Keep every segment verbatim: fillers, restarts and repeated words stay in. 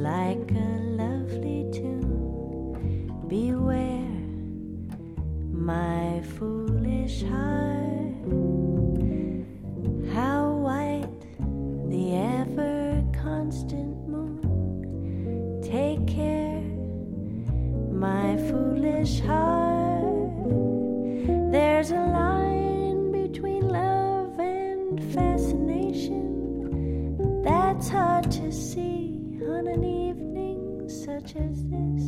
like a lovely tune. Beware, my foolish heart, how white the ever-constant moon. Take care, my foolish heart, there's a line between love and fascination that's hard to see on an evening such as this,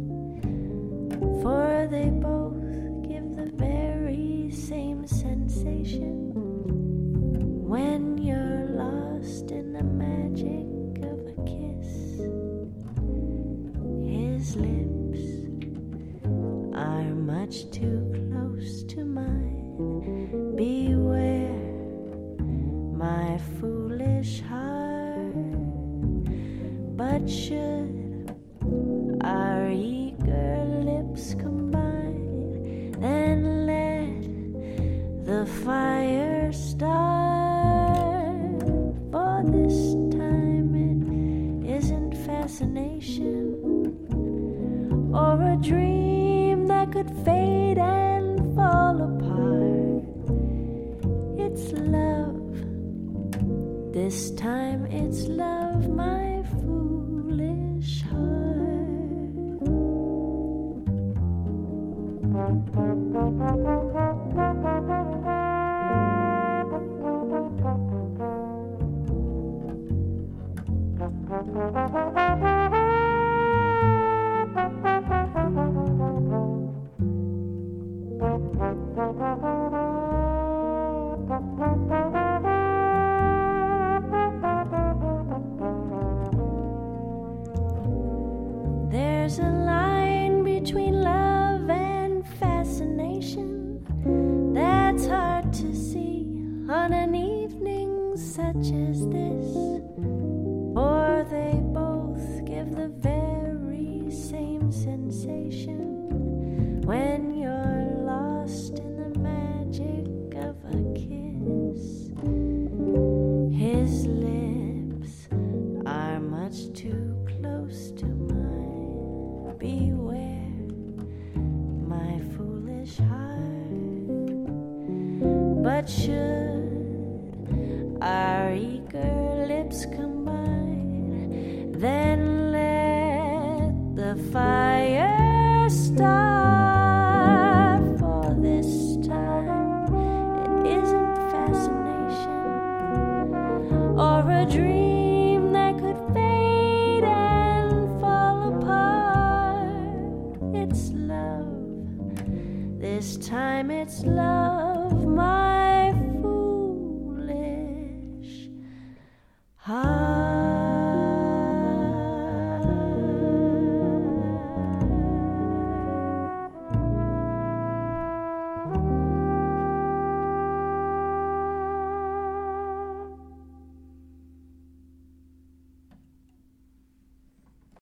for they both give the very same sensation when you're lost in the magic of a kiss. His lips are much too close to mine. Beware, my foolish heart, but should our eager lips combine, then let the fire start. For this time it isn't fascination or a dream that could fade and fall apart. It's love. This time it's love, my foolish heart. There's a line between love and fascination that's hard to see on an evening such as this, for they both give the very same sensation when you're lost in the magic of a kiss. His lips are much too close to mine. Beware, my foolish heart, but should our eager lips combine, then let the fire start. For this time it isn't fascination or a dream that could fade and fall apart. It's love. This time it's love.